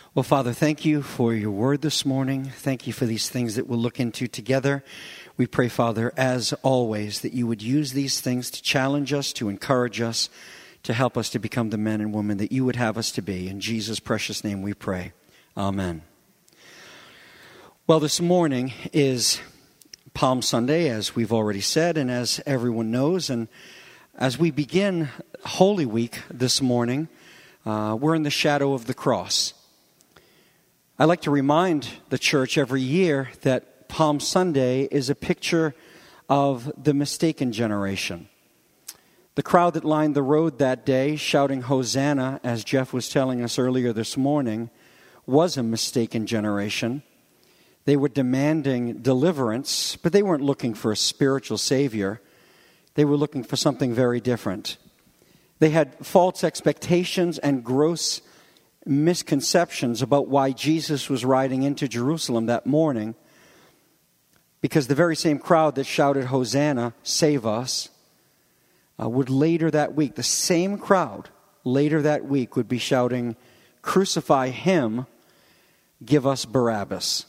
Well, Father, thank you for your word this morning. Thank you for these things that we'll look into together. We pray, Father, as always, that you would use these things to challenge us, to encourage us, to help us to become the men and women that you would have us to be. In Jesus' precious name we pray. Amen. Well, this morning is Palm Sunday, as we've already said, and as everyone knows. And as we begin Holy Week this morning, we're in the shadow of the cross. I like to remind the church every year that Palm Sunday is a picture of the mistaken generation. The crowd that lined the road that day, shouting Hosanna, as Jeff was telling us earlier this morning, was a mistaken generation. They were demanding deliverance, but they weren't looking for a spiritual Savior. They were looking for something very different. They had false expectations and gross misconceptions about why Jesus was riding into Jerusalem that morning, because the very same crowd that shouted Hosanna, save us, would later that week, the same crowd later that week would be shouting, crucify him, give us Barabbas.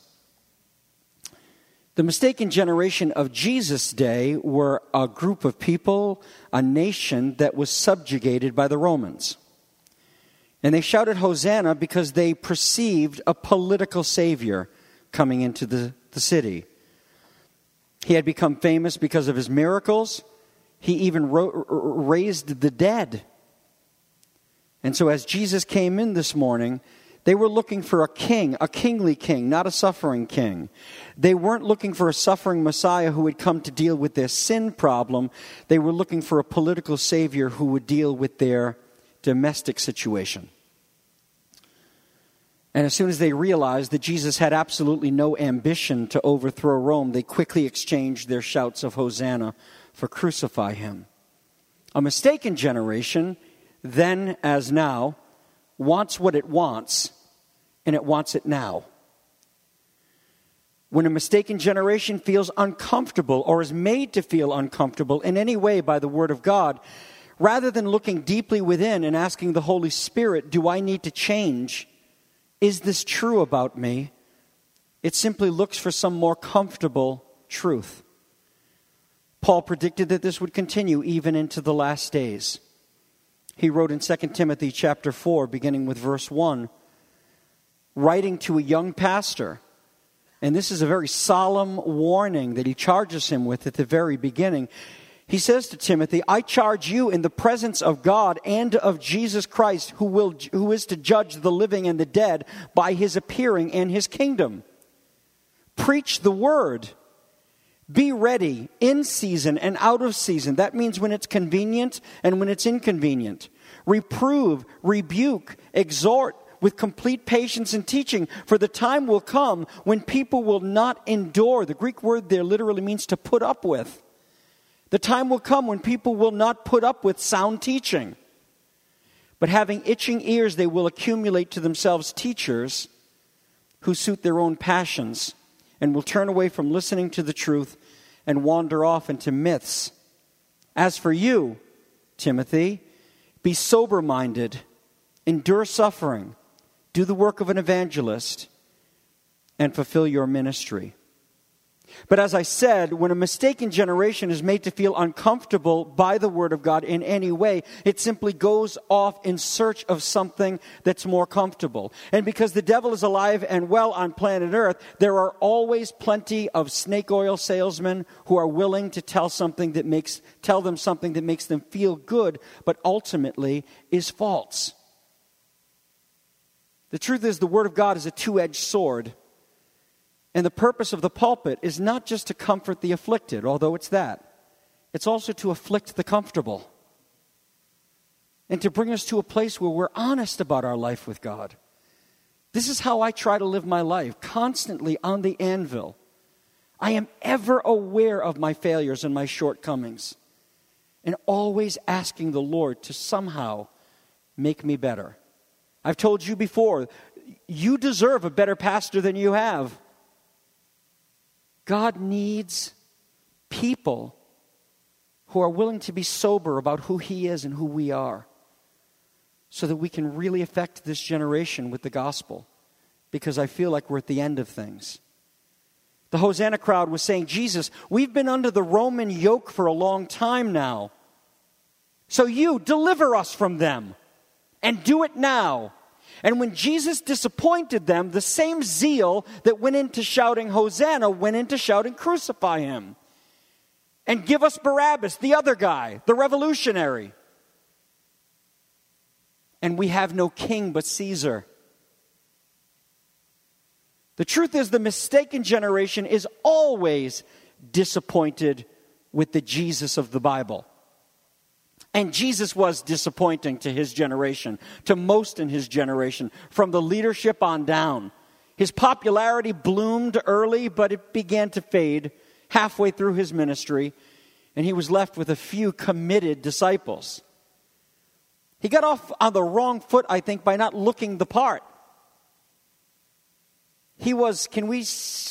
The mistaken generation of Jesus' day were a group of people, a nation that was subjugated by the Romans. And they shouted Hosanna because they perceived a political savior coming into the city. He had become famous because of his miracles. He even raised the dead. And so as Jesus came in this morning, they were looking for a king, a kingly king, not a suffering king. They weren't looking for a suffering Messiah who would come to deal with their sin problem. They were looking for a political savior who would deal with their domestic situation. And as soon as they realized that Jesus had absolutely no ambition to overthrow Rome, they quickly exchanged their shouts of Hosanna for crucify him. A mistaken generation, then as now, wants what it wants, and it wants it now. When a mistaken generation feels uncomfortable or is made to feel uncomfortable in any way by the Word of God, rather than looking deeply within and asking the Holy Spirit, do I need to change? Is this true about me? It simply looks for some more comfortable truth. Paul predicted that this would continue even into the last days. He wrote in 2 Timothy chapter 4, beginning with verse 1, writing to a young pastor, and this is a very solemn warning that he charges him with at the very beginning. He says to Timothy, I charge you in the presence of God and of Jesus Christ, who is to judge the living and the dead by his appearing and his kingdom. Preach the word. Be ready in season and out of season. That means when it's convenient and when it's inconvenient. Reprove, rebuke, exhort with complete patience and teaching. For the time will come when people will not endure. The Greek word there literally means to put up with. The time will come when people will not put up with sound teaching. But having itching ears, they will accumulate to themselves teachers who suit their own passions and will turn away from listening to the truth and wander off into myths. As for you, Timothy, be sober-minded, endure suffering, do the work of an evangelist, and fulfill your ministry. But as I said, when a mistaken generation is made to feel uncomfortable by the Word of God in any way, it simply goes off in search of something that's more comfortable. And because the devil is alive and well on planet Earth, there are always plenty of snake oil salesmen who are willing to tell them something that makes them feel good, but ultimately is false. The truth is, the Word of God is a two-edged sword. And the purpose of the pulpit is not just to comfort the afflicted, although it's that. It's also to afflict the comfortable. And to bring us to a place where we're honest about our life with God. This is how I try to live my life, constantly on the anvil. I am ever aware of my failures and my shortcomings. And always asking the Lord to somehow make me better. I've told you before, you deserve a better pastor than you have. God needs people who are willing to be sober about who He is and who we are, so that we can really affect this generation with the gospel. because I feel like we're at the end of things. The Hosanna crowd was saying, Jesus, we've been under the Roman yoke for a long time now. So you deliver us from them and do it now. And when Jesus disappointed them, the same zeal that went into shouting Hosanna went into shouting crucify him. And give us Barabbas, the other guy, the revolutionary. And we have no king but Caesar. The truth is, the mistaken generation is always disappointed with the Jesus of the Bible. And Jesus was disappointing to his generation, to most in his generation, from the leadership on down. His popularity bloomed early, but it began to fade halfway through his ministry, and he was left with a few committed disciples. He got off on the wrong foot, I think, by not looking the part. He was, can we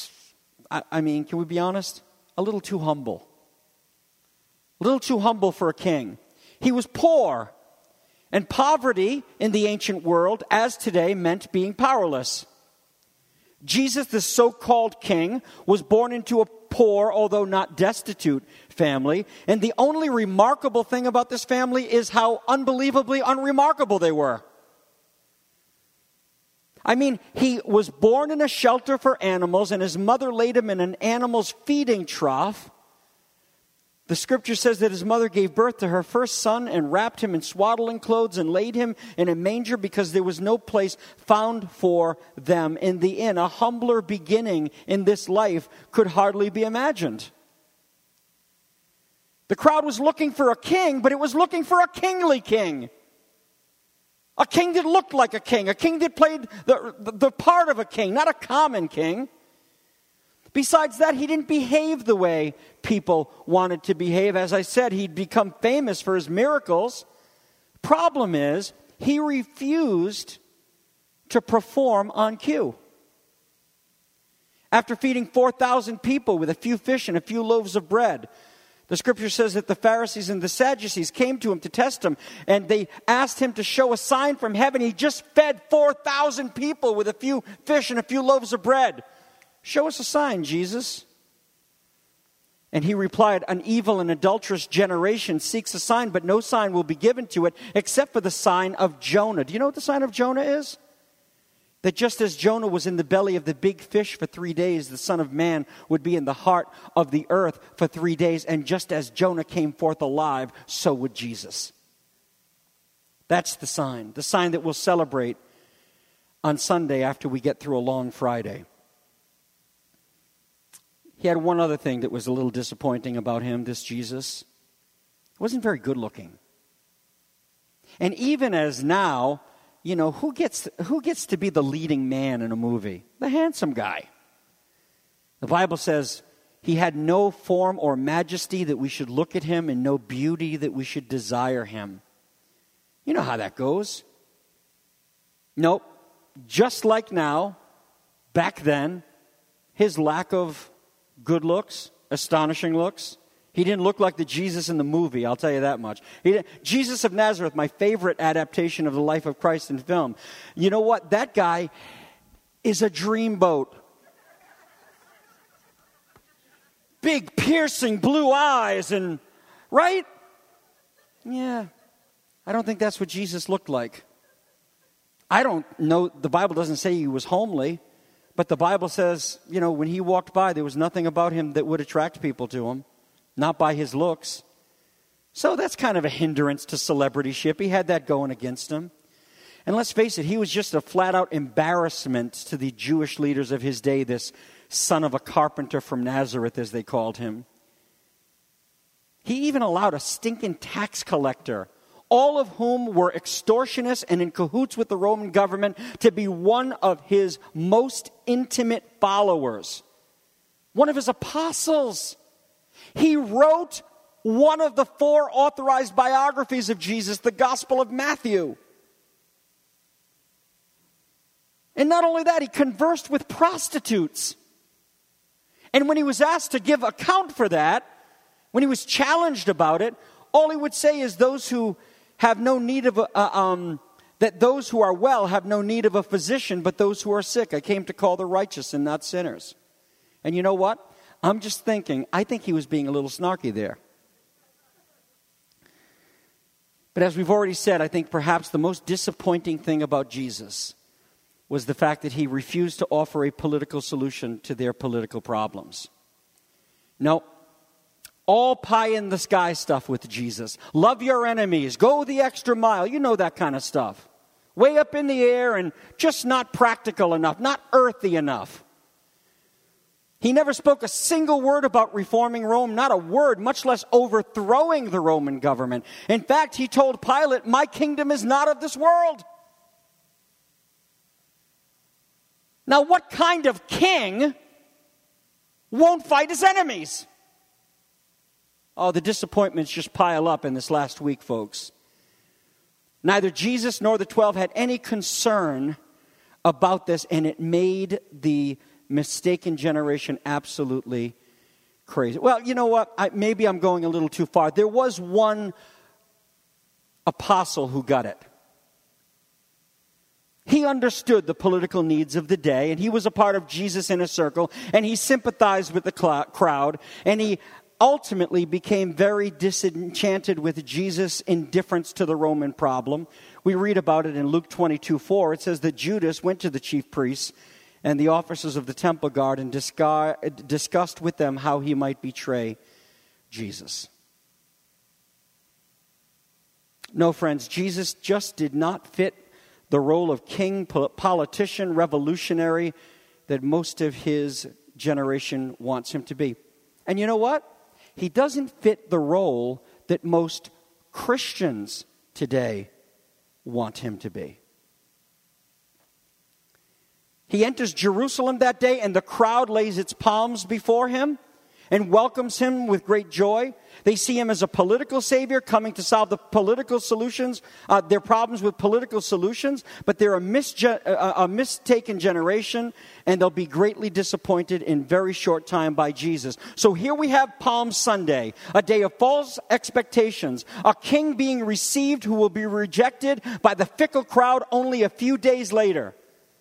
be honest? A little too humble. A little too humble for a king. He was poor. And poverty in the ancient world, as today, meant being powerless. Jesus, the so-called king, was born into a poor, although not destitute, family. And the only remarkable thing about this family is how unbelievably unremarkable they were. I mean, he was born in a shelter for animals, and his mother laid him in an animal's feeding trough. The scripture says that his mother gave birth to her first son and wrapped him in swaddling clothes and laid him in a manger because there was no place found for them in the inn. A humbler beginning in this life could hardly be imagined. The crowd was looking for a king, but it was looking for a kingly king. A king that looked like a king that played the part of a king, not a common king. Besides that, he didn't behave the way people wanted to behave. As I said, he'd become famous for his miracles. Problem is, he refused to perform on cue. After feeding 4,000 people with a few fish and a few loaves of bread, the scripture says that the Pharisees and the Sadducees came to him to test him, and they asked him to show a sign from heaven. He just fed 4,000 people with a few fish and a few loaves of bread. Show us a sign, Jesus. And he replied, an evil and adulterous generation seeks a sign, but no sign will be given to it except for the sign of Jonah. Do you know what the sign of Jonah is? That just as Jonah was in the belly of the big fish for 3 days, the Son of Man would be in the heart of the earth for 3 days. And just as Jonah came forth alive, so would Jesus. That's the sign that we'll celebrate on Sunday after we get through a long Friday. He had one other thing that was a little disappointing about him, this Jesus. He wasn't very good looking. And even as now, you know, who gets to be the leading man in a movie? The handsome guy. The Bible says he had no form or majesty that we should look at him, and no beauty that we should desire him. You know how that goes. Nope. Just like now, back then, his lack of good looks, astonishing looks. He didn't look like the Jesus in the movie, I'll tell you that much. Jesus of Nazareth, my favorite adaptation of the life of Christ in film. You know what? That guy is a dreamboat. Big, piercing blue eyes and, right? Yeah. I don't think that's what Jesus looked like. I don't know, the Bible doesn't say he was homely. But the Bible says, you know, when he walked by, there was nothing about him that would attract people to him. Not by his looks. So that's kind of a hindrance to celebrityship. He had that going against him. And let's face it, he was just a flat-out embarrassment to the Jewish leaders of his day, this son of a carpenter from Nazareth, as they called him. He even allowed a stinking tax collector, all of whom were extortionists and in cahoots with the Roman government, to be one of his most intimate followers. One of his apostles. He wrote one of the 4 authorized biographies of Jesus, the Gospel of Matthew. And not only that, he conversed with prostitutes. And when he was asked to give account for that, when he was challenged about it, all he would say is those who have no need of that those who are well have no need of a physician, but those who are sick. I came to call the righteous and not sinners. And you know what? I'm just thinking, I think he was being a little snarky there. But as we've already said, I think perhaps the most disappointing thing about Jesus was the fact that he refused to offer a political solution to their political problems. No, all pie in the sky stuff with Jesus. Love your enemies, go the extra mile, you know that kind of stuff. Way up in the air and just not practical enough, not earthy enough. He never spoke a single word about reforming Rome, not a word, much less overthrowing the Roman government. In fact, he told Pilate, my kingdom is not of this world. Now, what kind of king won't fight his enemies? Oh, the disappointments just pile up in this last week, folks. Neither Jesus nor the 12 had any concern about this, and it made the mistaken generation absolutely crazy. Well, you know what? Maybe I'm going a little too far. There was one apostle who got it. He understood the political needs of the day, and he was a part of Jesus' inner circle, and he sympathized with the crowd, and he ultimately became very disenchanted with Jesus' indifference to the Roman problem. We read about it in Luke 22:4. It says that Judas went to the chief priests and the officers of the temple guard and discussed with them how he might betray Jesus. No, friends, Jesus just did not fit the role of king, politician, revolutionary that most of his generation wants him to be. And you know what? He doesn't fit the role that most Christians today want him to be. He enters Jerusalem that day, and the crowd lays its palms before him and welcomes him with great joy. They see him as a political savior coming to solve the political solutions, their problems with political solutions, but they're a mistaken generation, and they'll be greatly disappointed in very short time by Jesus. So here we have Palm Sunday, a day of false expectations, a king being received who will be rejected by the fickle crowd only a few days later.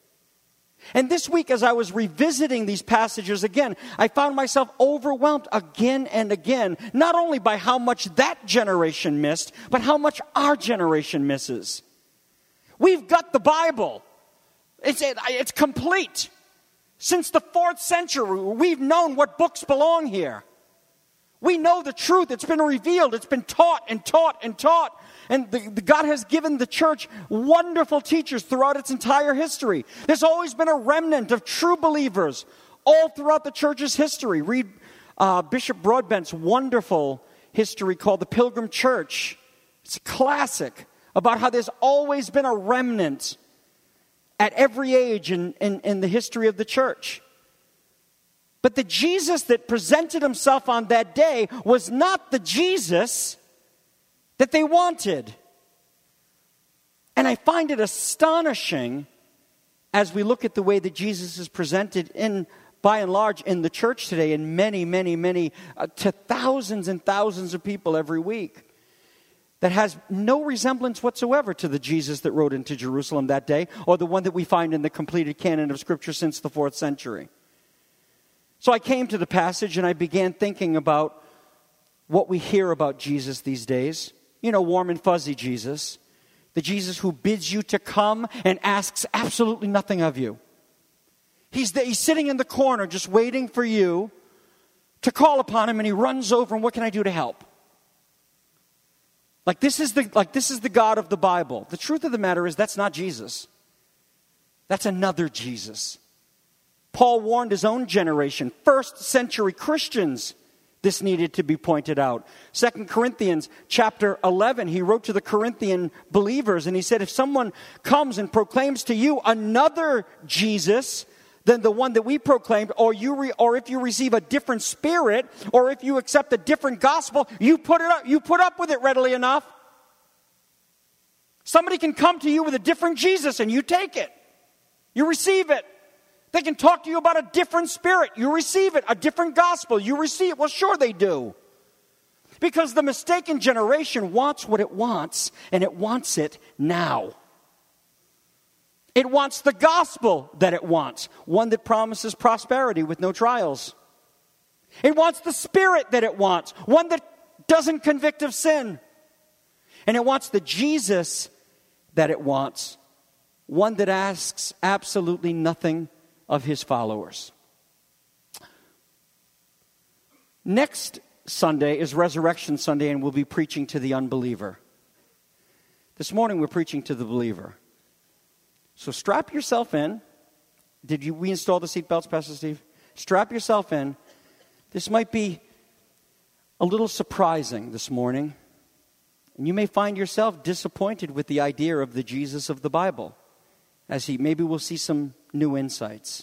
And this week, as I was revisiting these passages again, I found myself overwhelmed again and again, not only by how much that generation missed, but how much our generation misses. We've got the Bible. It's complete. Since the 4th century, we've known what books belong here. We know the truth. It's been revealed. It's been taught and taught and taught. And God has given the church wonderful teachers throughout its entire history. There's always been a remnant of true believers all throughout the church's history. Read Bishop Broadbent's wonderful history called The Pilgrim Church. It's a classic about how there's always been a remnant at every age in the history of the church. But the Jesus that presented himself on that day was not the Jesus that they wanted. And I find it astonishing as we look at the way that Jesus is presented by and large in the church today, in many, to thousands and thousands of people every week, that has no resemblance whatsoever to the Jesus that rode into Jerusalem that day, or the one that we find in the completed canon of Scripture since the 4th century. So I came to the passage and I began thinking about what we hear about Jesus these days. You know, warm and fuzzy Jesus. The Jesus who bids you to come and asks absolutely nothing of you. He's sitting in the corner just waiting for you to call upon him, and he runs over and what can I do to help? This is the God of the Bible. The truth of the matter is that's not Jesus. That's another Jesus. Paul warned his own generation, 1st century Christians, this needed to be pointed out. 2 Corinthians chapter 11, he wrote to the Corinthian believers, and he said, if someone comes and proclaims to you another Jesus than the one that we proclaimed, or if you receive a different spirit, or if you accept a different gospel, you put up with it readily enough. Somebody can come to you with a different Jesus, and you take it. You receive it. They can talk to you about a different spirit. You receive it. A different gospel. You receive it. Well, sure they do. Because the mistaken generation wants what it wants, and it wants it now. It wants the gospel that it wants, one that promises prosperity with no trials. It wants the Spirit that it wants, one that doesn't convict of sin. And it wants the Jesus that it wants, one that asks absolutely nothing of his followers. Next Sunday is Resurrection Sunday, and we'll be preaching to the unbeliever. This morning we're preaching to the believer. So strap yourself in. Did we install the seatbelts, Pastor Steve? Strap yourself in. This might be a little surprising this morning. And you may find yourself disappointed with the idea of the Jesus of the Bible, as maybe we'll see some new insights.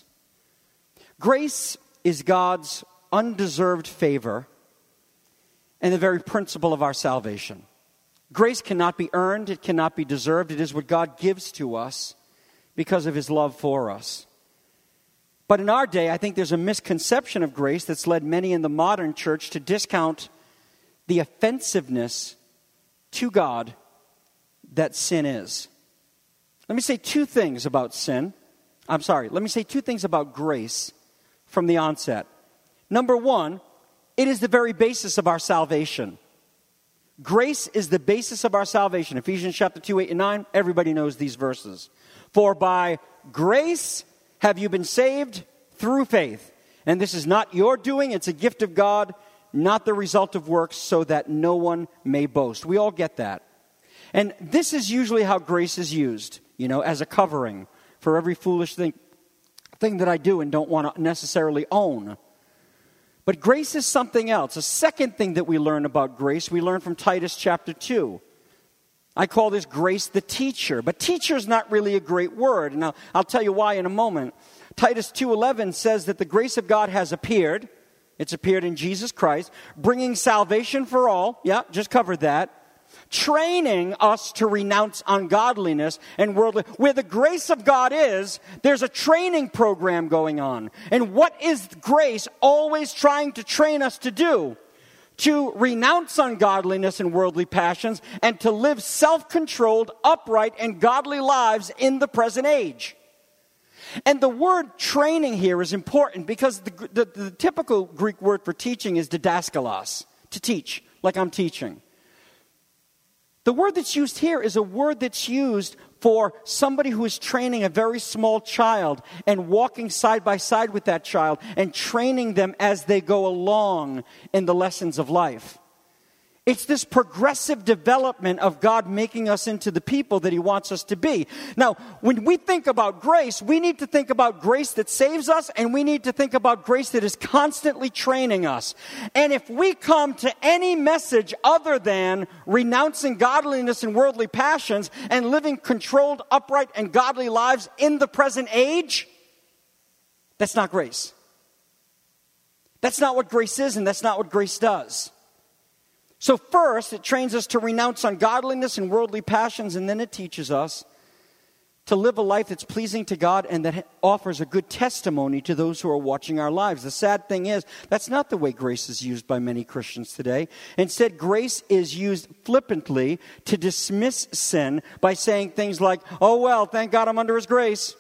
Grace is God's undeserved favor and the very principle of our salvation. Grace cannot be earned, it cannot be deserved. It is what God gives to us because of his love for us. But in our day, I think there's a misconception of grace that's led many in the modern church to discount the offensiveness to God that sin is. Let me say two things about Let me say two things about grace from the onset. Number one, it is the very basis of our salvation. Grace is the basis of our salvation. Ephesians chapter 2, 8, and 9, everybody knows these verses. For by grace have you been saved through faith. And this is not your doing, it's a gift of God, not the result of works, so that no one may boast. We all get that. And this is usually how grace is used, as a covering for every foolish thing that I do and don't want to necessarily own. But grace is something else. A second thing that we learn about grace, we learn from Titus chapter 2. I call this grace the teacher. But teacher is not really a great word. And I'll tell you why in a moment. Titus 2:11 says that the grace of God has appeared. It's appeared in Jesus Christ, bringing salvation for all. Yeah, just covered that. Training us to renounce ungodliness and worldly. Where the grace of God is, there's a training program going on. And what is grace always trying to train us to do? To renounce ungodliness and worldly passions and to live self-controlled, upright, and godly lives in the present age. And the word training here is important because the typical Greek word for teaching is didaskalos, to teach, like I'm teaching. The word that's used here is a word that's used for somebody who is training a very small child and walking side by side with that child and training them as they go along in the lessons of life. It's this progressive development of God making us into the people that he wants us to be. Now, when we think about grace, we need to think about grace that saves us, and we need to think about grace that is constantly training us. And if we come to any message other than renouncing godliness and worldly passions and living controlled, upright, and godly lives in the present age, that's not grace. That's not what grace is, and that's not what grace does. So first, it trains us to renounce ungodliness and worldly passions, and then it teaches us to live a life that's pleasing to God and that offers a good testimony to those who are watching our lives. The sad thing is, that's not the way grace is used by many Christians today. Instead, grace is used flippantly to dismiss sin by saying things like, oh well, thank God I'm under his grace.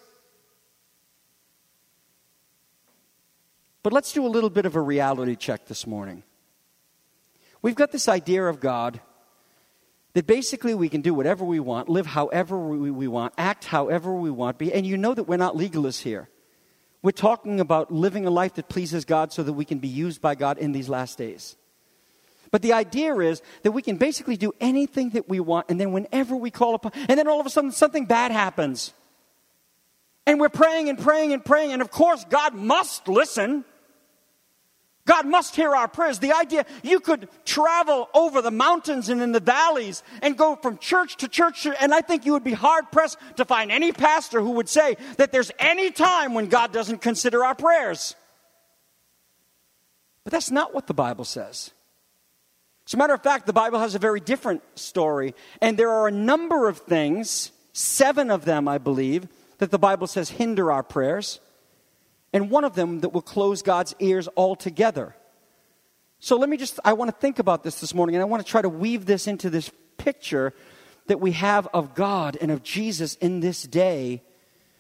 But let's do a little bit of a reality check this morning. We've got this idea of God that basically we can do whatever we want, live however we want, act however we want, and you know that we're not legalists here. We're talking about living a life that pleases God so that we can be used by God in these last days. But the idea is that we can basically do anything that we want, and then whenever we call upon, and then all of a sudden something bad happens. And we're praying and praying and praying, and of course God must listen. God must hear our prayers. The idea, you could travel over the mountains and in the valleys and go from church to church, and I think you would be hard-pressed to find any pastor who would say that there's any time when God doesn't consider our prayers. But that's not what the Bible says. As a matter of fact, the Bible has a very different story, and there are a number of things, 7 of them, I believe, that the Bible says hinder our prayers. And one of them that will close God's ears altogether. So I want to think about this morning, and I want to try to weave this into this picture that we have of God and of Jesus in this day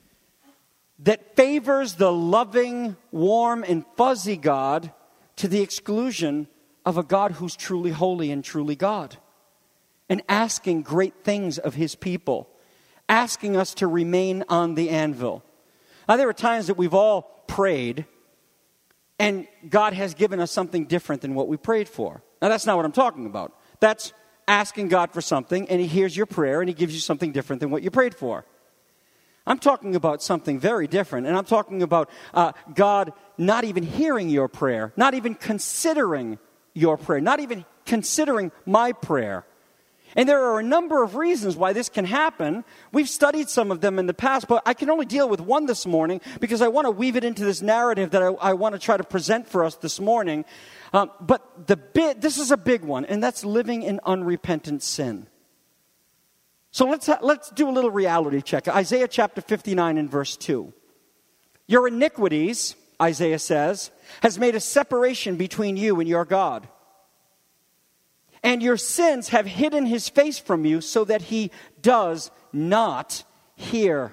that favors the loving, warm, and fuzzy God to the exclusion of a God who's truly holy and truly God, and asking great things of his people, asking us to remain on the anvil. Now, there are times that we've all prayed, and God has given us something different than what we prayed for. Now, that's not what I'm talking about. That's asking God for something, and he hears your prayer, and he gives you something different than what you prayed for. I'm talking about something very different, and I'm talking about God not even hearing your prayer, not even considering your prayer, not even considering my prayer. And there are a number of reasons why this can happen. We've studied some of them in the past, but I can only deal with one this morning because I want to weave it into this narrative that I want to try to present for us this morning. But this is a big one, and that's living in unrepentant sin. So let's do a little reality check. Isaiah chapter 59 and verse 2. Your iniquities, Isaiah says, has made a separation between you and your God. And your sins have hidden his face from you so that he does not hear.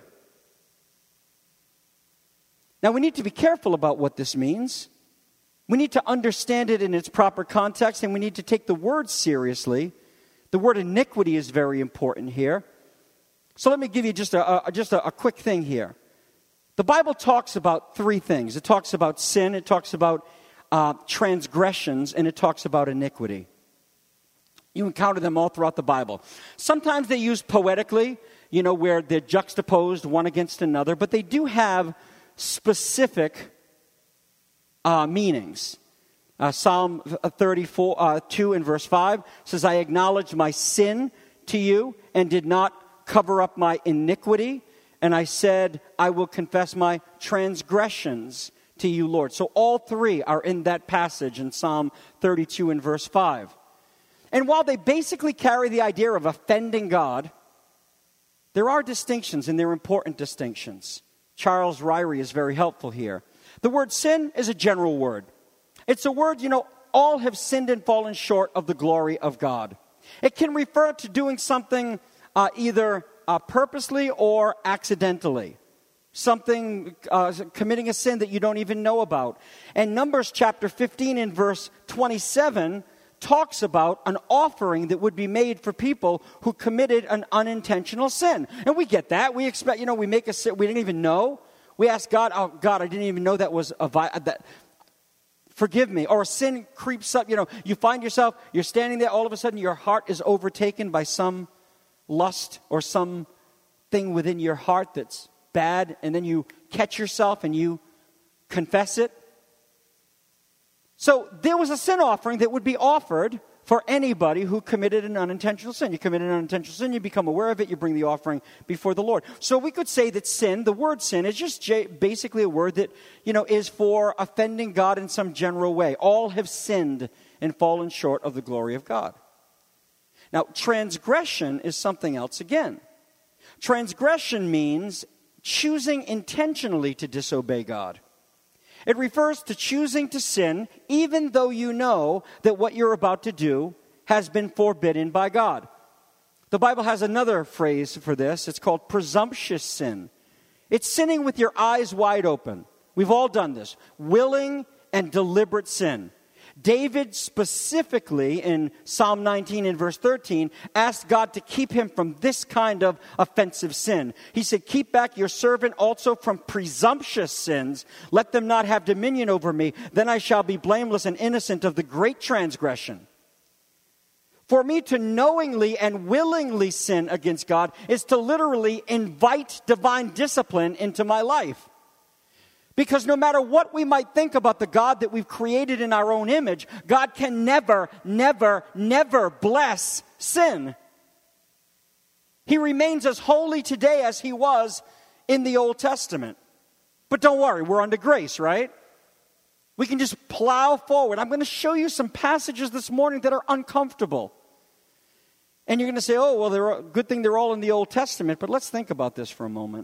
Now we need to be careful about what this means. We need to understand it in its proper context, and we need to take the word seriously. The word iniquity is very important here. So let me give you just a quick thing here. The Bible talks about three things. It talks about sin, it talks about transgressions, and it talks about iniquity. You encounter them all throughout the Bible. Sometimes they use poetically, where they're juxtaposed one against another, but they do have specific meanings. Psalm 2 and verse 5 says, I acknowledged my sin to you and did not cover up my iniquity. And I said, I will confess my transgressions to you, Lord. So all three are in that passage in Psalm 32 and verse 5. And while they basically carry the idea of offending God, there are distinctions, and they're important distinctions. Charles Ryrie is very helpful here. The word sin is a general word. It's a word, all have sinned and fallen short of the glory of God. It can refer to doing something either purposely or accidentally. Something, committing a sin that you don't even know about. And Numbers chapter 15 and verse 27 talks about an offering that would be made for people who committed an unintentional sin. And we get that. We expect, we make a sin we didn't even know. We ask God, oh, God, I didn't even know that was forgive me. Or a sin creeps up, you find yourself, you're standing there, all of a sudden your heart is overtaken by some lust or some thing within your heart that's bad, and then you catch yourself and you confess it. So there was a sin offering that would be offered for anybody who committed an unintentional sin. You commit an unintentional sin, you become aware of it, you bring the offering before the Lord. So we could say that sin, the word sin, is just basically a word that, is for offending God in some general way. All have sinned and fallen short of the glory of God. Now, transgression is something else again. Transgression means choosing intentionally to disobey God. It refers to choosing to sin even though you know that what you're about to do has been forbidden by God. The Bible has another phrase for this. It's called presumptuous sin. It's sinning with your eyes wide open. We've all done this. Willing and deliberate sin. David specifically in Psalm 19 and verse 13 asked God to keep him from this kind of offensive sin. He said, keep back your servant also from presumptuous sins. Let them not have dominion over me. Then I shall be blameless and innocent of the great transgression. For me to knowingly and willingly sin against God is to literally invite divine discipline into my life. Because no matter what we might think about the God that we've created in our own image, God can never, never, never bless sin. He remains as holy today as he was in the Old Testament. But don't worry, we're under grace, right? We can just plow forward. I'm going to show you some passages this morning that are uncomfortable. And you're going to say, oh, well, good thing they're all in the Old Testament. But let's think about this for a moment.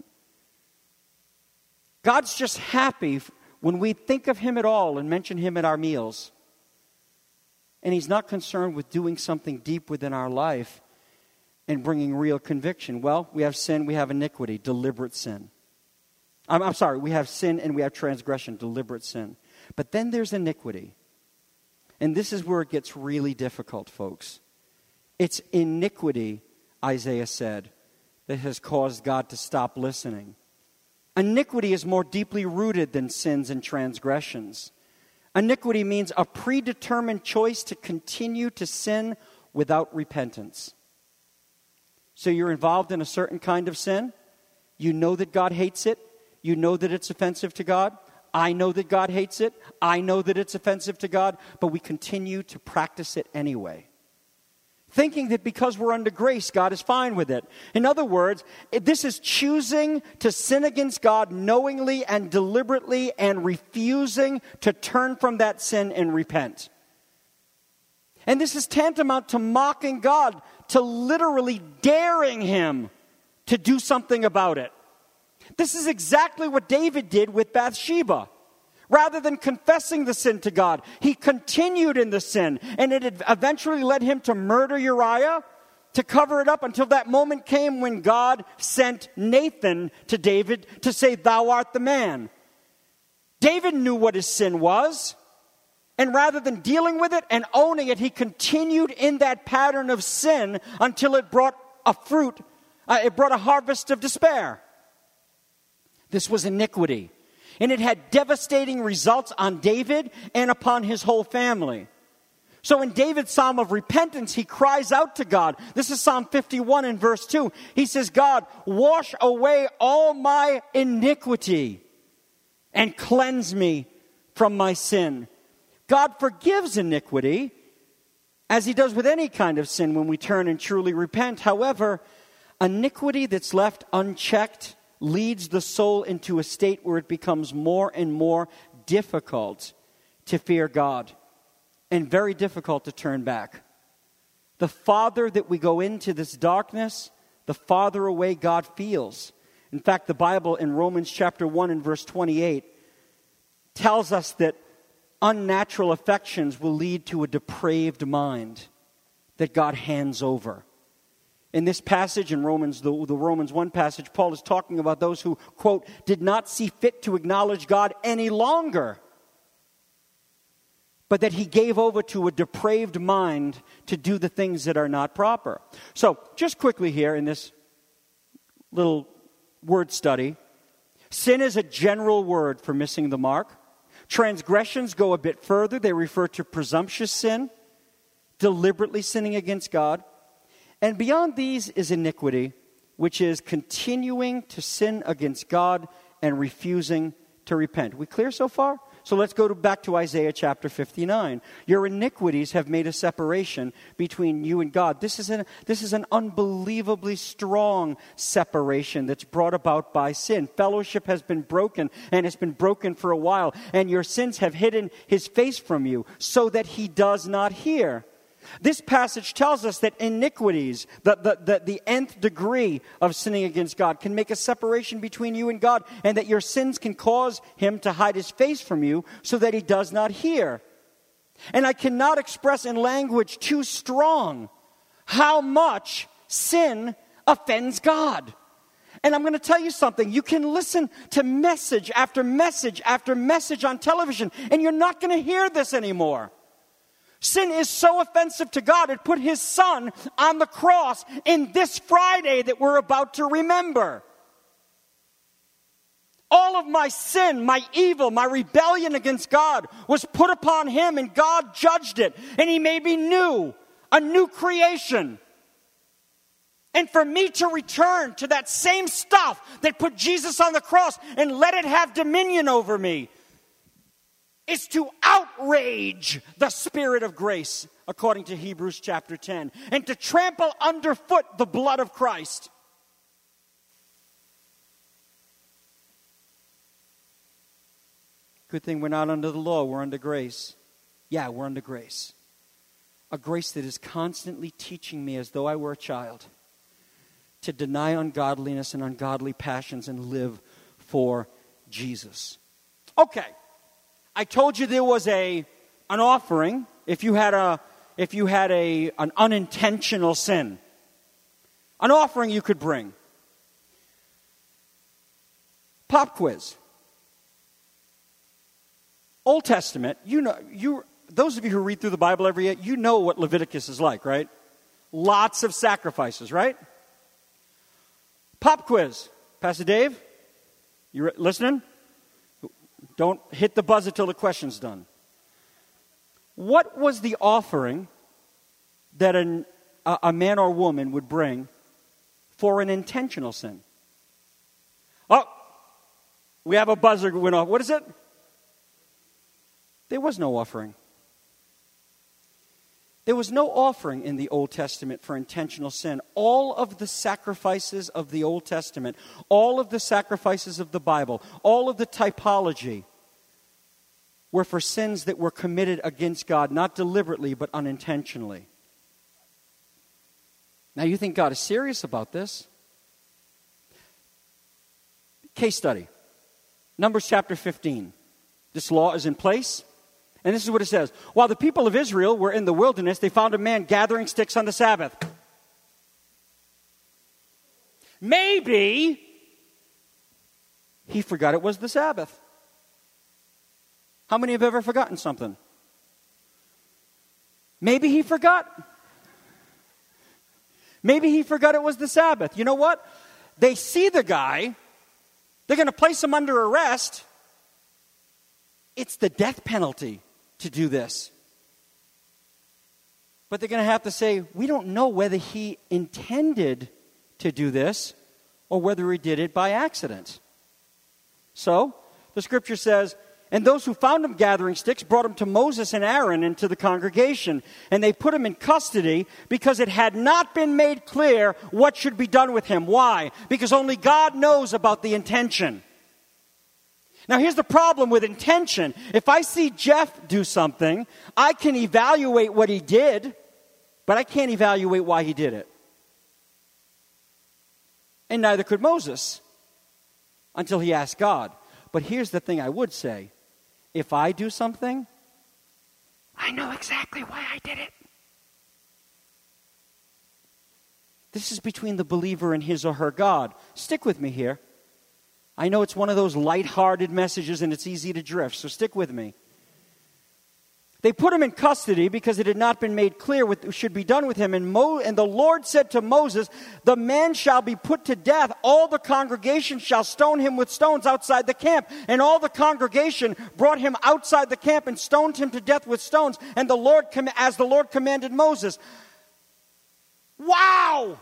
God's just happy when we think of him at all and mention him at our meals. And he's not concerned with doing something deep within our life and bringing real conviction. Well, we have sin, we have iniquity, deliberate sin. I'm sorry, we have sin and we have transgression, deliberate sin. But then there's iniquity. And this is where it gets really difficult, folks. It's iniquity, Isaiah said, that has caused God to stop listening. Iniquity is more deeply rooted than sins and transgressions. Iniquity means a predetermined choice to continue to sin without repentance. So you're involved in a certain kind of sin. You know that God hates it. You know that it's offensive to God. I know that God hates it. I know that it's offensive to God. But we continue to practice it anyway, thinking that because we're under grace, God is fine with it. In other words, this is choosing to sin against God knowingly and deliberately and refusing to turn from that sin and repent. And this is tantamount to mocking God, to literally daring him to do something about it. This is exactly what David did with Bathsheba. Rather than confessing the sin to God, he continued in the sin, and it eventually led him to murder Uriah, to cover it up until that moment came when God sent Nathan to David to say, "Thou art the man." David knew what his sin was, and rather than dealing with it and owning it, he continued in that pattern of sin until it brought a harvest of despair. This was iniquity. And it had devastating results on David and upon his whole family. So in David's psalm of repentance, he cries out to God. This is Psalm 51 in verse 2. He says, "God, wash away all my iniquity and cleanse me from my sin." God forgives iniquity, as he does with any kind of sin when we turn and truly repent. However, iniquity that's left unchecked leads the soul into a state where it becomes more and more difficult to fear God and very difficult to turn back. The farther that we go into this darkness, the farther away God feels. In fact, the Bible in Romans chapter 1 and verse 28 tells us that unnatural affections will lead to a depraved mind that God hands over. In this passage, in Romans, the Romans 1 passage, Paul is talking about those who, quote, did not see fit to acknowledge God any longer, but that he gave over to a depraved mind to do the things that are not proper. So, just quickly here in this little word study, sin is a general word for missing the mark. Transgressions go a bit further. They refer to presumptuous sin, deliberately sinning against God. And beyond these is iniquity, which is continuing to sin against God and refusing to repent. We clear so far? So let's go back to Isaiah chapter 59. Your iniquities have made a separation between you and God. This is an unbelievably strong separation that's brought about by sin. Fellowship has been broken, and it's been broken for a while. And your sins have hidden his face from you so that he does not hear. This passage tells us that iniquities, the nth degree of sinning against God, can make a separation between you and God, and that your sins can cause him to hide his face from you so that he does not hear. And I cannot express in language too strong how much sin offends God. And I'm going to tell you something. You can listen to message after message after message on television, and you're not going to hear this anymore. Sin is so offensive to God, it put his son on the cross in this Friday that we're about to remember. All of my sin, my evil, my rebellion against God was put upon him, and God judged it. And he made me new, a new creation. And for me to return to that same stuff that put Jesus on the cross and let it have dominion over me is to outrage the Spirit of grace, according to Hebrews chapter 10, and to trample underfoot the blood of Christ. Good thing we're not under the law, we're under grace. Yeah, we're under grace. A grace that is constantly teaching me, as though I were a child, to deny ungodliness and ungodly passions and live for Jesus. Okay. I told you there was an offering if you had an unintentional sin. An offering you could bring. Pop quiz. Old Testament, those of you who read through the Bible every year, you know what Leviticus is like, right? Lots of sacrifices, right? Pop quiz. Pastor Dave, you listening? Don't hit the buzzer till the question's done. What was the offering that a man or woman would bring for an intentional sin? Oh, we have a buzzer went off. What is it? There was no offering. There was no offering in the Old Testament for intentional sin. All of the sacrifices of the Old Testament, all of the sacrifices of the Bible, all of the typology were for sins that were committed against God, not deliberately, but unintentionally. Now you think God is serious about this? Case study. Numbers chapter 15. This law is in place. And this is what it says. While the people of Israel were in the wilderness, they found a man gathering sticks on the Sabbath. Maybe he forgot it was the Sabbath. How many have ever forgotten something? Maybe he forgot. Maybe he forgot it was the Sabbath. You know what? They see the guy. They're going to place him under arrest. It's the death penalty to do this. But they're going to have to say, we don't know whether he intended to do this or whether he did it by accident. So, the scripture says, and those who found him gathering sticks brought him to Moses and Aaron and to the congregation. And they put him in custody because it had not been made clear what should be done with him. Why? Because only God knows about the intention. Now, here's the problem with intention. If I see Jeff do something, I can evaluate what he did, but I can't evaluate why he did it. And neither could Moses until he asked God. But here's the thing I would say. If I do something, I know exactly why I did it. This is between the believer and his or her God. Stick with me here. I know it's one of those lighthearted messages and it's easy to drift, so stick with me. They put him in custody because it had not been made clear what should be done with him. And the Lord said to Moses, the man shall be put to death. All the congregation shall stone him with stones outside the camp. And all the congregation brought him outside the camp and stoned him to death with stones. And as the Lord commanded Moses. Wow!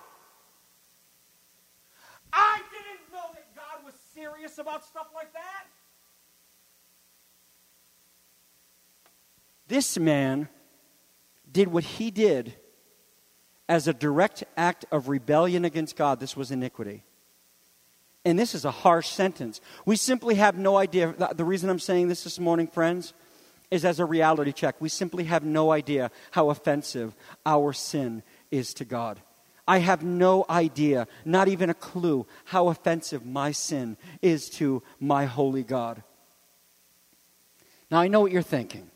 I didn't know that God was serious about stuff like that. This man did what he did as a direct act of rebellion against God. This was iniquity. And this is a harsh sentence. We simply have no idea. The reason I'm saying this morning, friends, is as a reality check. We simply have no idea how offensive our sin is to God. I have no idea, not even a clue, how offensive my sin is to my holy God. Now, I know what you're thinking.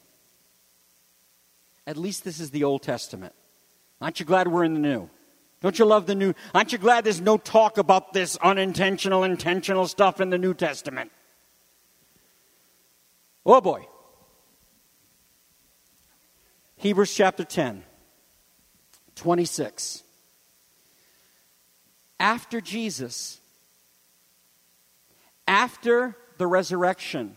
At least this is the Old Testament. Aren't you glad we're in the New? Don't you love the New? Aren't you glad there's no talk about this unintentional, intentional stuff in the New Testament? Oh boy. Hebrews chapter 10, 26. After Jesus, after the resurrection,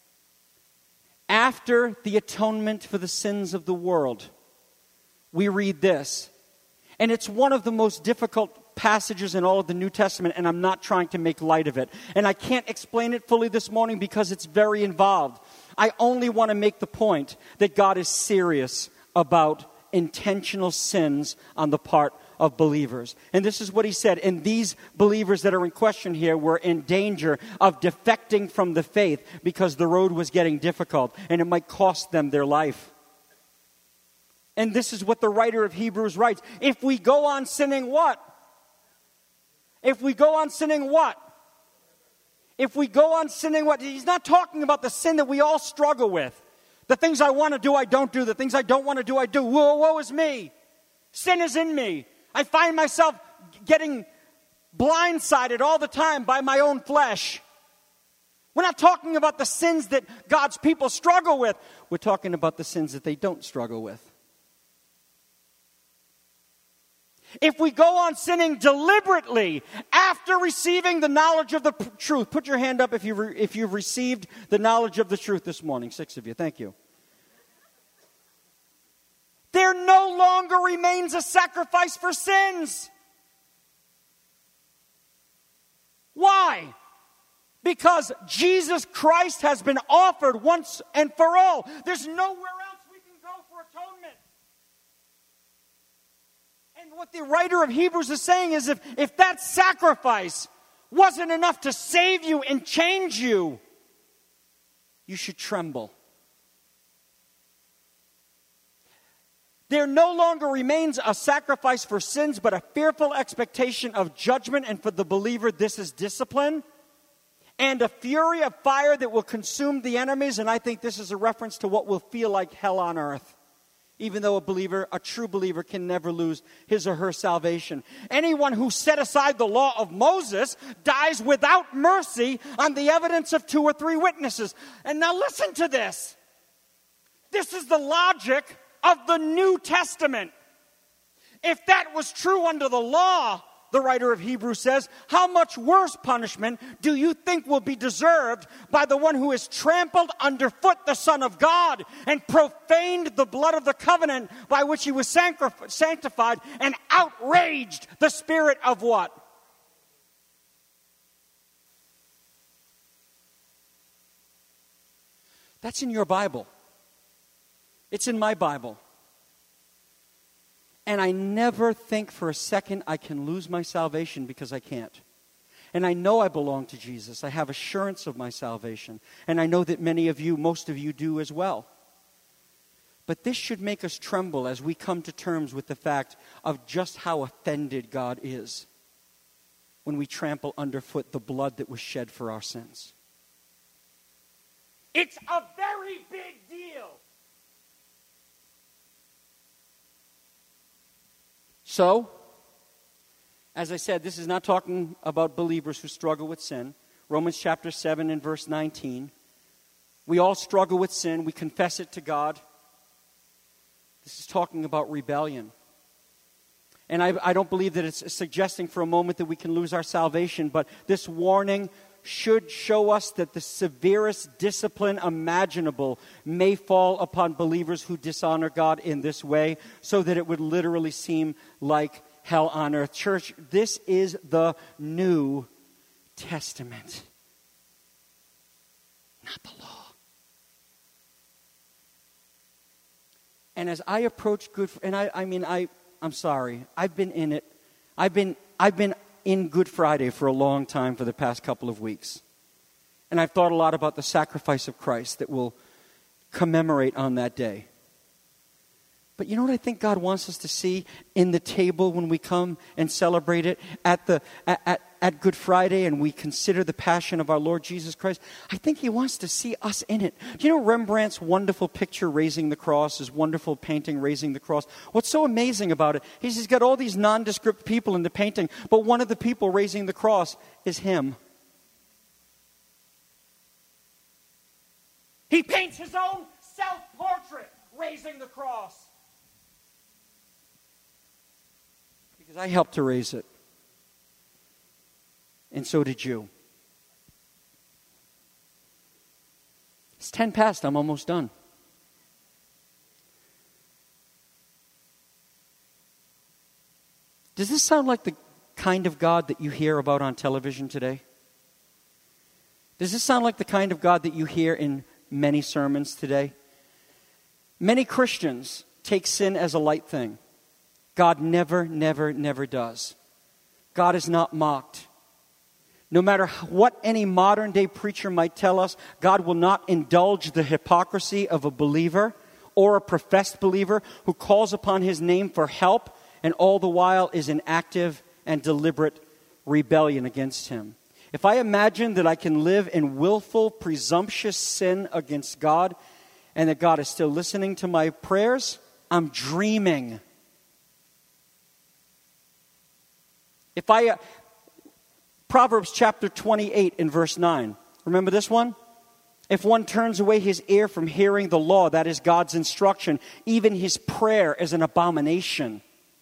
after the atonement for the sins of the world, we read this. And it's one of the most difficult passages in all of the New Testament, and I'm not trying to make light of it. And I can't explain it fully this morning because it's very involved. I only want to make the point that God is serious about intentional sins on the part of believers. And this is what he said. And these believers that are in question here were in danger of defecting from the faith because the road was getting difficult and it might cost them their life. And this is what the writer of Hebrews writes. If we go on sinning what? If we go on sinning what? If we go on sinning what? He's not talking about the sin that we all struggle with. The things I want to do, I don't do. The things I don't want to do, I do. Woe is me. Sin is in me. I find myself getting blindsided all the time by my own flesh. We're not talking about the sins that God's people struggle with. We're talking about the sins that they don't struggle with. If we go on sinning deliberately after receiving the knowledge of the truth, put your hand up if you've received the knowledge of the truth this morning. 6 of you, thank you. There no longer remains a sacrifice for sins. Why? Because Jesus Christ has been offered once and for all. There's nowhere else we can go for atonement. And what the writer of Hebrews is saying is if that sacrifice wasn't enough to save you and change you, you should tremble. There no longer remains a sacrifice for sins, but a fearful expectation of judgment, and for the believer, this is discipline. And a fury of fire that will consume the enemies, and I think this is a reference to what will feel like hell on earth. Even though a true believer can never lose his or her salvation. Anyone who set aside the law of Moses dies without mercy on the evidence of 2 or 3 witnesses. And now listen to this. This is the logic of the New Testament. If that was true under the law, the writer of Hebrews says, how much worse punishment do you think will be deserved by the one who has trampled underfoot the Son of God and profaned the blood of the covenant by which he was sanctified and outraged the Spirit of what? That's in your Bible. It's in my Bible. And I never think for a second I can lose my salvation, because I can't. And I know I belong to Jesus. I have assurance of my salvation. And I know that many of you, most of you do as well. But this should make us tremble as we come to terms with the fact of just how offended God is when we trample underfoot the blood that was shed for our sins. It's a very big deal. So, as I said, this is not talking about believers who struggle with sin. Romans chapter 7 and verse 19. We all struggle with sin. We confess it to God. This is talking about rebellion. And I don't believe that it's suggesting for a moment that we can lose our salvation, but this warning should show us that the severest discipline imaginable may fall upon believers who dishonor God in this way, so that it would literally seem like hell on earth. Church, this is the New Testament, not the law. And as I approach I'm sorry, I've been in it. I've been in Good Friday for a long time for the past couple of weeks. And I've thought a lot about the sacrifice of Christ that will commemorate on that day. But you know what I think God wants us to see in the table when we come and celebrate it at Good Friday and we consider the passion of our Lord Jesus Christ? I think He wants to see us in it. Do you know Rembrandt's wonderful picture, Raising the Cross, his wonderful painting, Raising the Cross? What's so amazing about it is he's got all these nondescript people in the painting, but one of the people raising the cross is him. He paints his own self-portrait, raising the cross. Because I helped to raise it. And so did you. It's 10 past. I'm almost done. Does this sound like the kind of God that you hear about on television today? Does this sound like the kind of God that you hear in many sermons today? Many Christians take sin as a light thing. God never, never, never does. God is not mocked. No matter what any modern day preacher might tell us, God will not indulge the hypocrisy of a believer or a professed believer who calls upon His name for help and all the while is in active and deliberate rebellion against Him. If I imagine that I can live in willful, presumptuous sin against God and that God is still listening to my prayers, I'm dreaming. Proverbs chapter 28 and verse 9. Remember this one? If one turns away his ear from hearing the law, that is God's instruction, even his prayer is an abomination.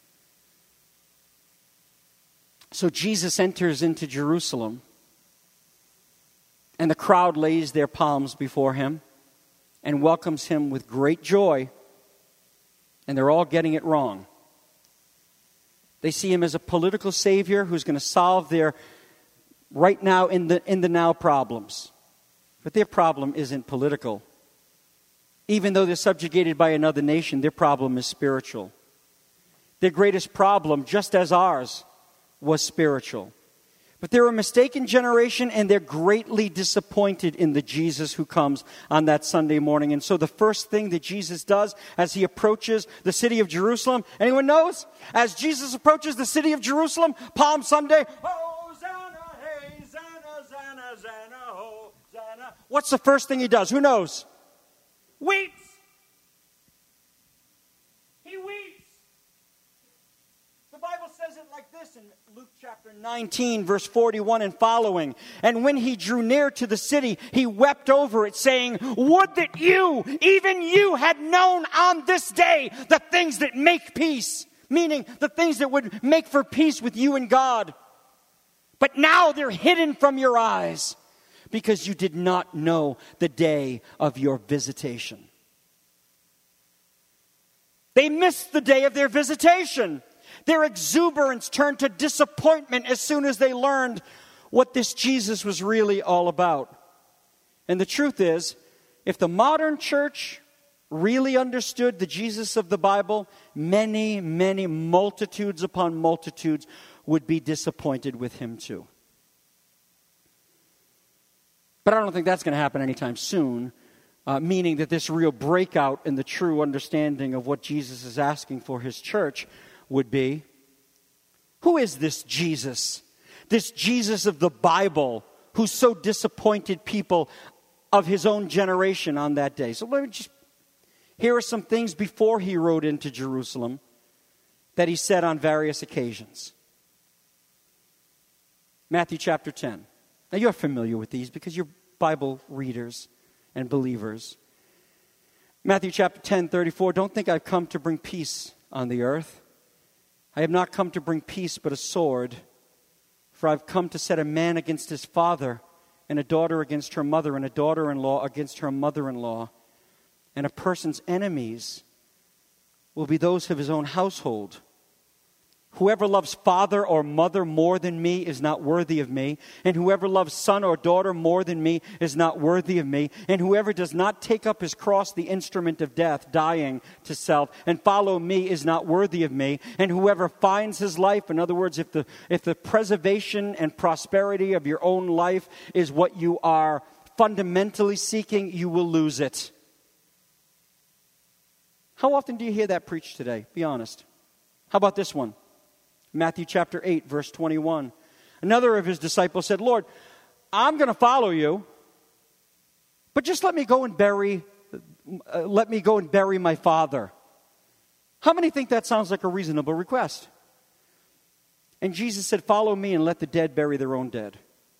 So Jesus enters into Jerusalem, and the crowd lays their palms before him and welcomes him with great joy, and they're all getting it wrong. They see him as a political savior who's going to solve their right now in the now problems. But their problem isn't political. Even though they're subjugated by another nation, their problem is spiritual. Their greatest problem, just as ours, was spiritual. But they're a mistaken generation, and they're greatly disappointed in the Jesus who comes on that Sunday morning. And so the first thing that Jesus does as he approaches the city of Jerusalem, anyone knows? As Jesus approaches the city of Jerusalem, Palm Sunday, Hosanna, hey, Zanna, Zanna, Zanna, Hosanna. What's the first thing he does? Who knows? Weeps. He weeps. The Bible says it like this in Luke chapter 19, verse 41 and following. And when he drew near to the city, he wept over it, saying, would that you, even you, had known on this day the things that make peace. Meaning the things that would make for peace with you and God. But now they're hidden from your eyes because you did not know the day of your visitation. They missed the day of their visitation. Their exuberance turned to disappointment as soon as they learned what this Jesus was really all about. And the truth is, if the modern church really understood the Jesus of the Bible, many, many multitudes upon multitudes would be disappointed with him too. But I don't think that's going to happen anytime soon, meaning that this real breakout in the true understanding of what Jesus is asking for his church would be, who is this Jesus? This Jesus of the Bible who so disappointed people of his own generation on that day. So let me just, here are some things before he rode into Jerusalem that he said on various occasions. Matthew chapter 10. Now you're familiar with these because you're Bible readers and believers. Matthew chapter 10, 34. Don't think I've come to bring peace on the earth. I have not come to bring peace but a sword. For I've come to set a man against his father, and a daughter against her mother, and a daughter-in-law against her mother-in-law. And a person's enemies will be those of his own household. Whoever loves father or mother more than me is not worthy of me. And whoever loves son or daughter more than me is not worthy of me. And whoever does not take up his cross, the instrument of death, dying to self, and follow me is not worthy of me. And whoever finds his life, in other words, if the preservation and prosperity of your own life is what you are fundamentally seeking, you will lose it. How often do you hear that preached today? Be honest. How about this one? Matthew chapter 8, verse 21. Another of his disciples said, Lord, I'm going to follow you, but just let me go and bury my father. How many think that sounds like a reasonable request? And Jesus said, follow me and let the dead bury their own dead.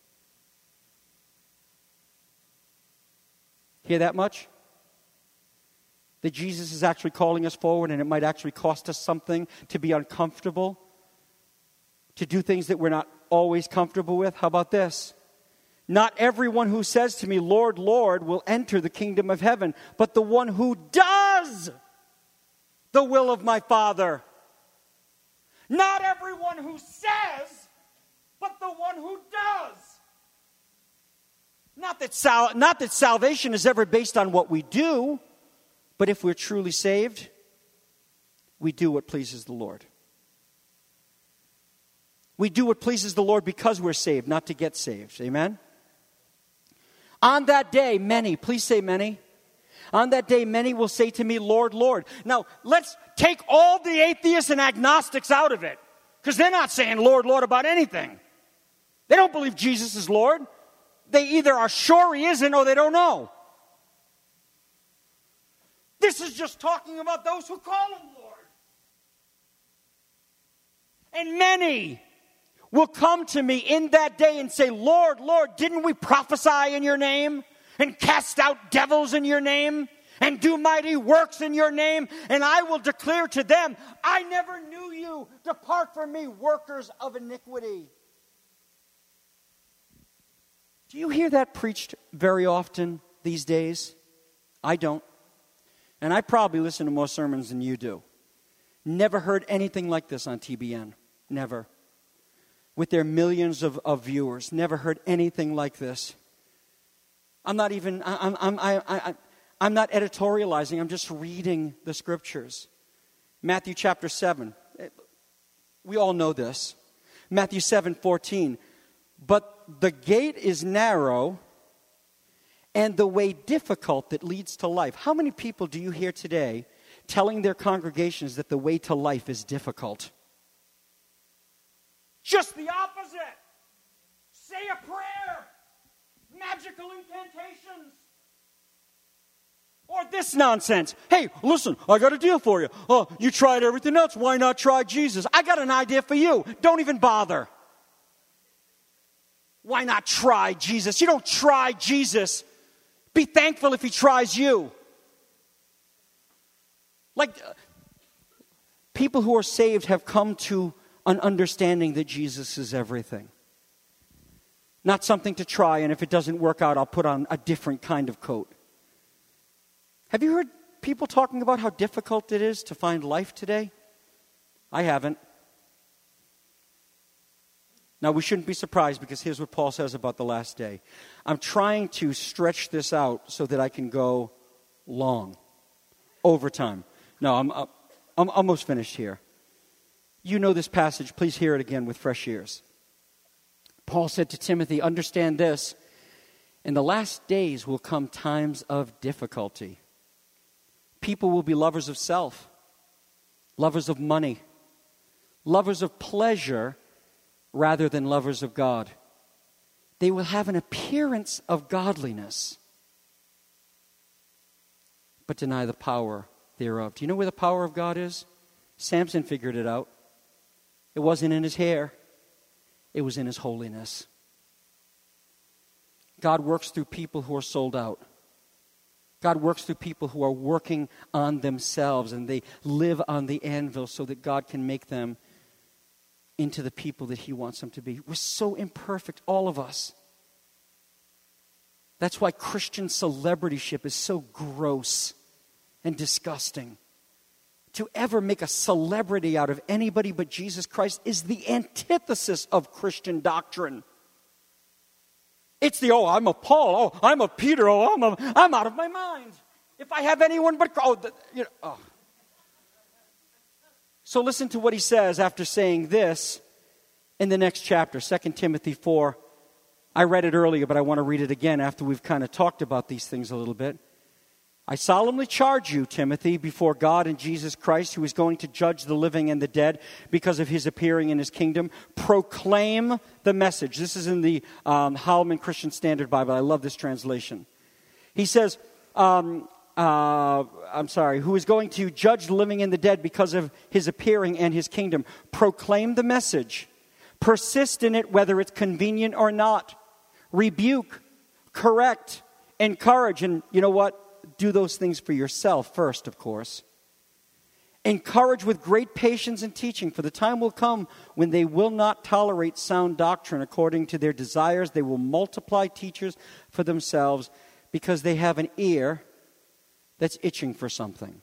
Hear that much? That Jesus is actually calling us forward, and it might actually cost us something to be uncomfortable, to do things that we're not always comfortable with. How about this? Not everyone who says to me, Lord, Lord, will enter the kingdom of heaven, but the one who does the will of my Father. Not everyone who says, but the one who does. Not that salvation is ever based on what we do, but if we're truly saved, we do what pleases the Lord. We do what pleases the Lord because we're saved, not to get saved. Amen? On that day, many, please say many. On that day, many will say to me, Lord, Lord. Now, let's take all the atheists and agnostics out of it. Because they're not saying Lord, Lord about anything. They don't believe Jesus is Lord. They either are sure he isn't or they don't know. This is just talking about those who call him Lord. And many will come to me in that day and say, Lord, Lord, didn't we prophesy in your name and cast out devils in your name and do mighty works in your name? And I will declare to them, I never knew you. Depart from me, workers of iniquity. Do you hear that preached very often these days? I don't. And I probably listen to more sermons than you do. Never heard anything like this on TBN. Never. With their millions of viewers. Never heard anything like this. I'm not editorializing. I'm just reading the scriptures. Matthew chapter 7. We all know this. Matthew 7:14. But the gate is narrow and the way difficult that leads to life. How many people do you hear today telling their congregations that the way to life is difficult? Just the opposite. Say a prayer. Magical incantations. Or this nonsense. Hey, listen, I got a deal for you. Oh, you tried everything else. Why not try Jesus? I got an idea for you. Don't even bother. Why not try Jesus? You don't try Jesus. Be thankful if he tries you. Like, people who are saved have come to an understanding that Jesus is everything. Not something to try, and if it doesn't work out, I'll put on a different kind of coat. Have you heard people talking about how difficult it is to find life today? I haven't. Now, we shouldn't be surprised, because here's what Paul says about the last day. I'm trying to stretch this out so that I can go long, overtime. No, I'm almost finished here. You know this passage. Please hear it again with fresh ears. Paul said to Timothy, understand this. In the last days will come times of difficulty. People will be lovers of self, lovers of money, lovers of pleasure, rather than lovers of God. They will have an appearance of godliness, but deny the power thereof. Do you know where the power of God is? Samson figured it out. It wasn't in his hair. It was in his holiness. God works through people who are sold out. God works through people who are working on themselves, and they live on the anvil so that God can make them into the people that he wants them to be. We're so imperfect, all of us. That's why Christian celebrityship is so gross and disgusting. To ever make a celebrity out of anybody but Jesus Christ is the antithesis of Christian doctrine. It's the, I'm a Paul, I'm a Peter, I'm out of my mind. If I have anyone but, So listen to what he says after saying this in the next chapter, 2 Timothy 4. I read it earlier, but I want to read it again after we've kind of talked about these things a little bit. I solemnly charge you, Timothy, before God and Jesus Christ, who is going to judge the living and the dead because of his appearing in his kingdom, proclaim the message. This is in the Holman Christian Standard Bible. I love this translation. He says, who is going to judge the living and the dead because of his appearing and his kingdom. Proclaim the message. Persist in it, whether it's convenient or not. Rebuke, correct, encourage, and you know what? Do those things for yourself first, of course. Encourage with great patience and teaching, for the time will come when they will not tolerate sound doctrine according to their desires. They will multiply teachers for themselves because they have an ear that's itching for something.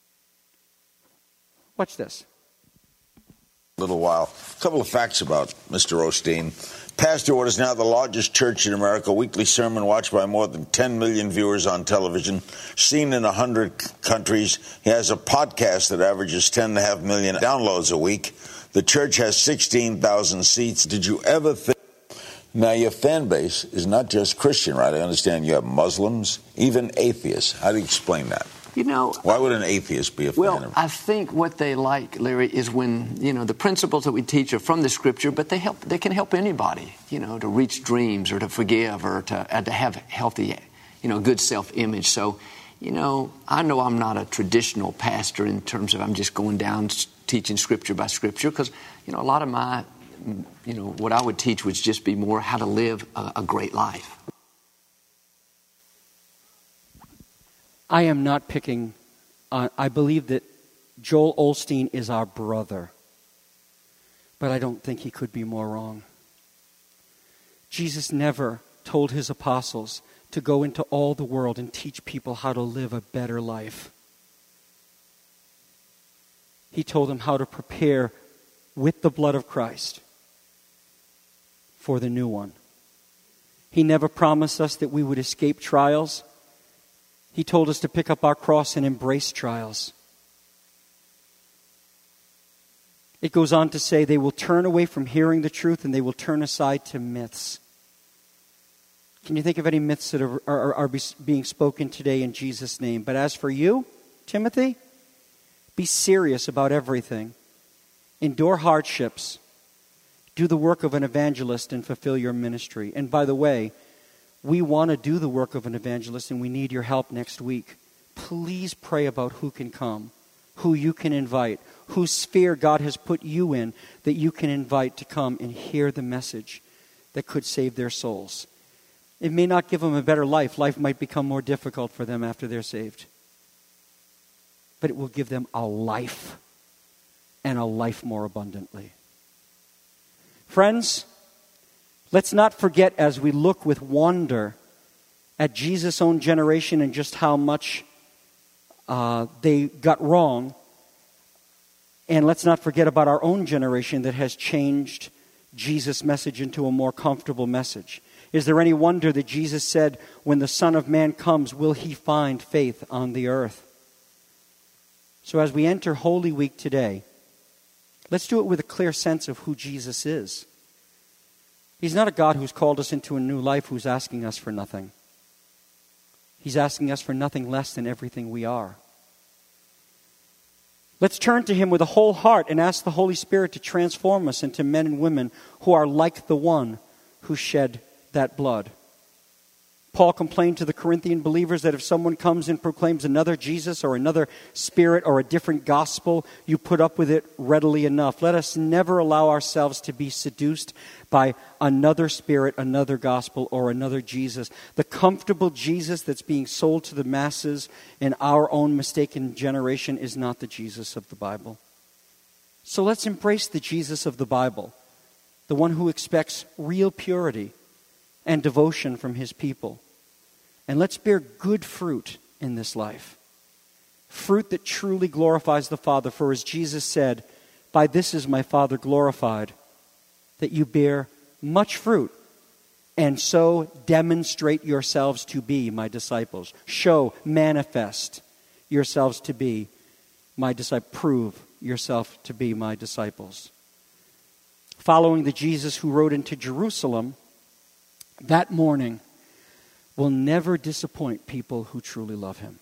Watch this. Little while. A couple of facts about Mr. Osteen. Pastor what is now the largest church in America, weekly sermon watched by more than 10 million viewers on television, seen in 100 countries. He has a podcast that averages 10.5 million downloads a week. The church has 16,000 seats. Did you ever think... Now, your fan base is not just Christian, right? I understand you have Muslims, even atheists. How do you explain that? You know, why would an atheist be a fan of it? Well, I think what they like, Larry, is when, the principles that we teach are from the Scripture, but they can help anybody, to reach dreams or to forgive or to have healthy, good self-image. So, I know I'm not a traditional pastor in terms of I'm just going down teaching Scripture by Scripture because, a lot of my what I would teach would just be more how to live a great life. I am not picking. I believe that Joel Osteen is our brother, but I don't think he could be more wrong. Jesus never told his apostles to go into all the world and teach people how to live a better life. He told them how to prepare with the blood of Christ for the new one. He never promised us that we would escape trials. He told us to pick up our cross and embrace trials. It goes on to say they will turn away from hearing the truth and they will turn aside to myths. Can you think of any myths that are being spoken today in Jesus' name? But as for you, Timothy, be serious about everything. Endure hardships. Do the work of an evangelist and fulfill your ministry. And by the way, we want to do the work of an evangelist and we need your help next week. Please pray about who can come, who you can invite, whose sphere God has put you in that you can invite to come and hear the message that could save their souls. It may not give them a better life. Life might become more difficult for them after they're saved. But it will give them a life, and a life more abundantly. Friends, let's not forget as we look with wonder at Jesus' own generation and just how much they got wrong. And let's not forget about our own generation that has changed Jesus' message into a more comfortable message. Is there any wonder that Jesus said, when the Son of Man comes, will he find faith on the earth? So as we enter Holy Week today, let's do it with a clear sense of who Jesus is. He's not a God who's called us into a new life who's asking us for nothing. He's asking us for nothing less than everything we are. Let's turn to him with a whole heart and ask the Holy Spirit to transform us into men and women who are like the one who shed that blood. Paul complained to the Corinthian believers that if someone comes and proclaims another Jesus or another spirit or a different gospel, you put up with it readily enough. Let us never allow ourselves to be seduced by another spirit, another gospel, or another Jesus. The comfortable Jesus that's being sold to the masses in our own mistaken generation is not the Jesus of the Bible. So let's embrace the Jesus of the Bible, the one who expects real purity and devotion from his people. And let's bear good fruit in this life. Fruit that truly glorifies the Father. For as Jesus said, by this is my Father glorified, that you bear much fruit, and so demonstrate yourselves to be my disciples. Show, manifest yourselves to be my disciples. Prove yourself to be my disciples. Following the Jesus who rode into Jerusalem that morning will never disappoint people who truly love him.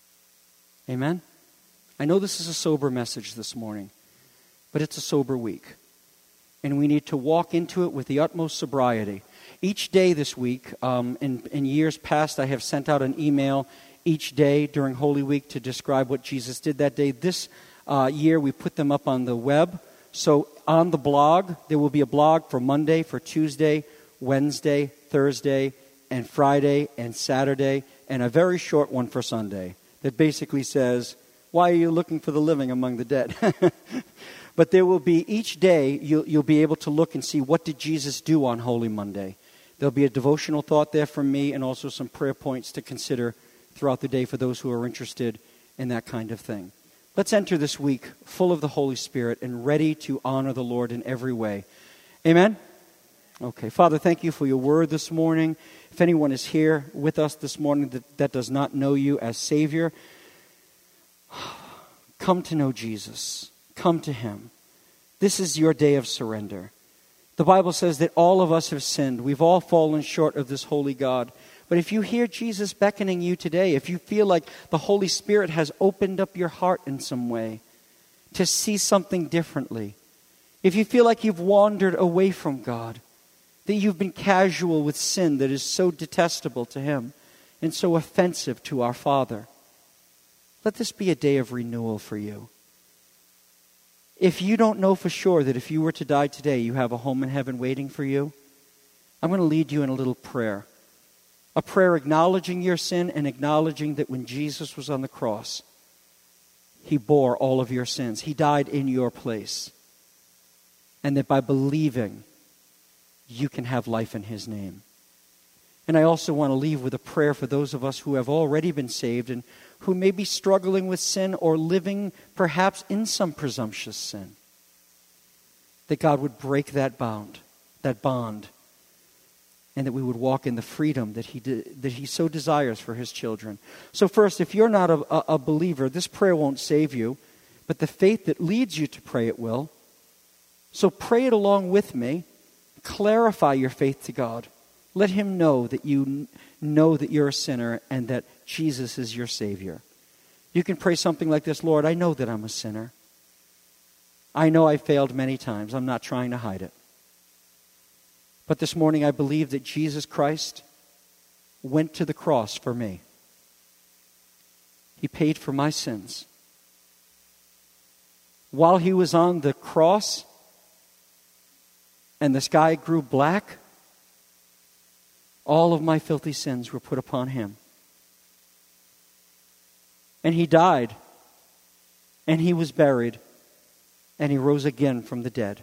Amen? I know this is a sober message this morning, but it's a sober week. And we need to walk into it with the utmost sobriety. Each day this week, in years past, I have sent out an email each day during Holy Week to describe what Jesus did that day. This year, we put them up on the web. So on the blog, there will be a blog for Monday, for Tuesday, Wednesday, Thursday, and Friday and Saturday, and a very short one for Sunday that basically says, why are you looking for the living among the dead? But there will be, each day, you'll be able to look and see what did Jesus do on Holy Monday. There'll be a devotional thought there from me and also some prayer points to consider throughout the day for those who are interested in that kind of thing. Let's enter this week full of the Holy Spirit and ready to honor the Lord in every way. Amen? Okay, Father, thank you for your word this morning. If anyone is here with us this morning that does not know you as Savior, come to know Jesus. Come to him. This is your day of surrender. The Bible says that all of us have sinned. We've all fallen short of this holy God. But if you hear Jesus beckoning you today, if you feel like the Holy Spirit has opened up your heart in some way to see something differently, if you feel like you've wandered away from God, that you've been casual with sin that is so detestable to him and so offensive to our Father, let this be a day of renewal for you. If you don't know for sure that if you were to die today, you have a home in heaven waiting for you, I'm going to lead you in a little prayer. A prayer acknowledging your sin and acknowledging that when Jesus was on the cross, He bore all of your sins. He died in your place. And that by believing, you can have life in His name. And I also want to leave with a prayer for those of us who have already been saved and who may be struggling with sin or living perhaps in some presumptuous sin. That God would break that bond, and that we would walk in the freedom that He so desires for His children. So first, if you're not a believer, this prayer won't save you, but the faith that leads you to pray it will. So pray it along with me. Clarify your faith to God. Let Him know that you know that you're a sinner and that Jesus is your Savior. You can pray something like this: Lord, I know that I'm a sinner. I know I failed many times. I'm not trying to hide it. But this morning I believe that Jesus Christ went to the cross for me. He paid for my sins. While He was on the cross and the sky grew black, all of my filthy sins were put upon Him. And He died, and He was buried, and He rose again from the dead.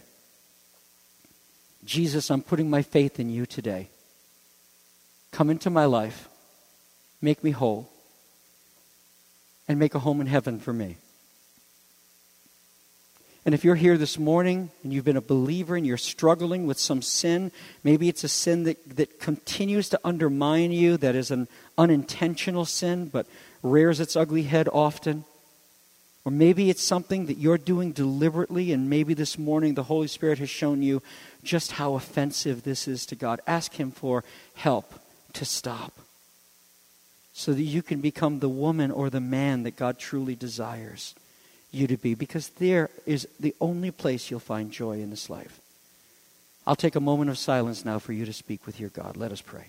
Jesus, I'm putting my faith in You today. Come into my life, make me whole, and make a home in heaven for me. And if you're here this morning and you've been a believer and you're struggling with some sin, maybe it's a sin that continues to undermine you, that is an unintentional sin but rears its ugly head often. Or maybe it's something that you're doing deliberately, and maybe this morning the Holy Spirit has shown you just how offensive this is to God. Ask Him for help to stop, so that you can become the woman or the man that God truly desires you to be, because there is the only place you'll find joy in this life. I'll take a moment of silence now for you to speak with your God. Let us pray.